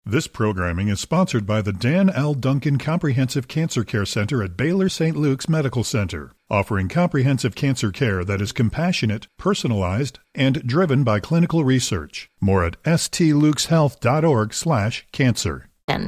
This programming is sponsored by the Dan L. Duncan Comprehensive Cancer Care Center at Baylor St. Luke's Medical Center, offering comprehensive cancer care that is compassionate, personalized, and driven by clinical research. More at stlukeshealth.org/cancer.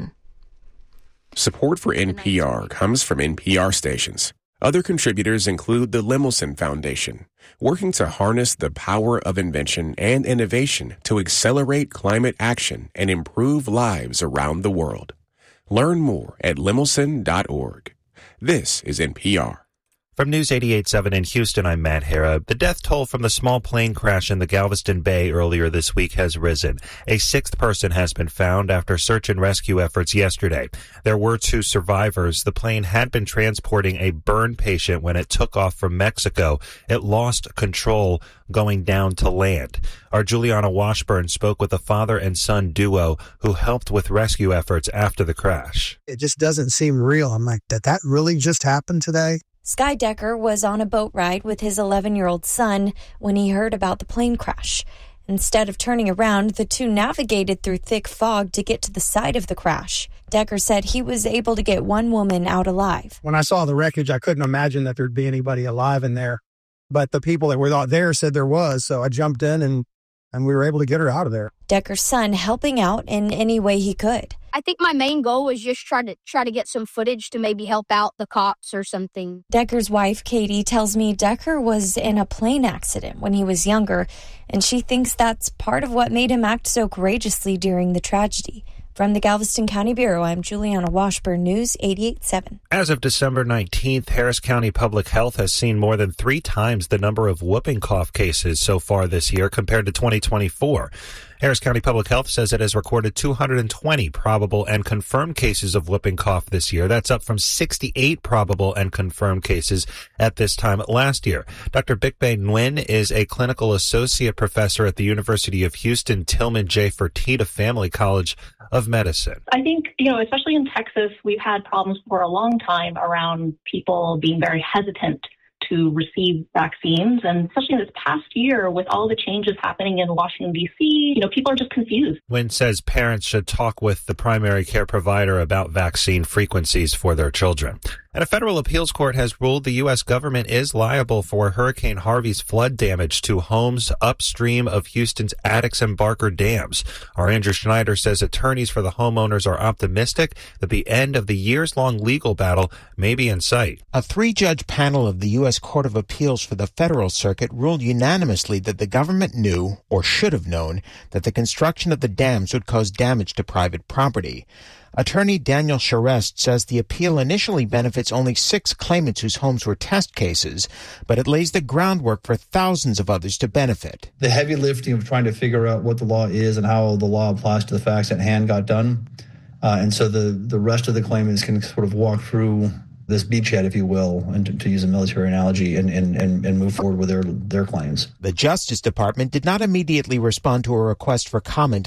Support for NPR comes from NPR stations. Other contributors include the Lemelson Foundation, working to harness the power of invention and innovation to accelerate climate action and improve lives around the world. Learn more at lemelson.org. This is NPR. From News 88.7 in Houston, I'm Matt Hara. The death toll from the small plane crash in the Galveston Bay earlier this week has risen. A sixth person has been found after search and rescue efforts yesterday. There were 2 survivors. The plane had been transporting a burn patient when it took off from Mexico. It lost control going down to land. Our Juliana Washburn spoke with a father and son duo who helped with rescue efforts after the crash. It just doesn't seem real. I'm like, did that really just happen today? Sky Decker was on a boat ride with his 11-year-old son when he heard about the plane crash. Instead of turning around, the 2 navigated through thick fog to get to the side of the crash. Decker said he was able to get one woman out alive. When I saw the wreckage, I couldn't imagine that there'd be anybody alive in there. But the people that were out there said there was, so I jumped in and we were able to get her out of there. Decker's son helping out in any way he could. I think my main goal was just try to get some footage to maybe help out the cops or something. Decker's wife, Katie, tells me Decker was in a plane accident when he was younger, and she thinks that's part of what made him act so courageously during the tragedy. From the Galveston County Bureau, I'm Juliana Washburn, News 88.7. As of December 19th, Harris County Public Health has seen more than 3 times the number of whooping cough cases so far this year compared to 2024. Harris County Public Health says it has recorded 220 probable and confirmed cases of whooping cough this year. That's up from 68 probable and confirmed cases at this time last year. Dr. Bikbe Nguyen is a clinical associate professor at the University of Houston Tillman J. Fertitta Family College of Medicine. I think, especially in Texas, we've had problems for a long time around people being very hesitant to receive vaccines. And especially in this past year, with all the changes happening in Washington, D.C., people are just confused. Nguyen says parents should talk with the primary care provider about vaccine frequencies for their children. And a federal appeals court has ruled the U.S. government is liable for Hurricane Harvey's flood damage to homes upstream of Houston's Addicks and Barker dams. Our Andrew Schneider says attorneys for the homeowners are optimistic that the end of the years-long legal battle may be in sight. A 3-judge panel of the U.S. Court of Appeals for the Federal Circuit ruled unanimously that the government knew, or should have known, that the construction of the dams would cause damage to private property. Attorney Daniel Charest says the appeal initially benefits only 6 claimants whose homes were test cases, but it lays the groundwork for thousands of others to benefit. The heavy lifting of trying to figure out what the law is and how the law applies to the facts at hand got done. And so the rest of the claimants can sort of walk through this beachhead, if you will, and to use a military analogy, and move forward with their claims. The Justice Department did not immediately respond to a request for comment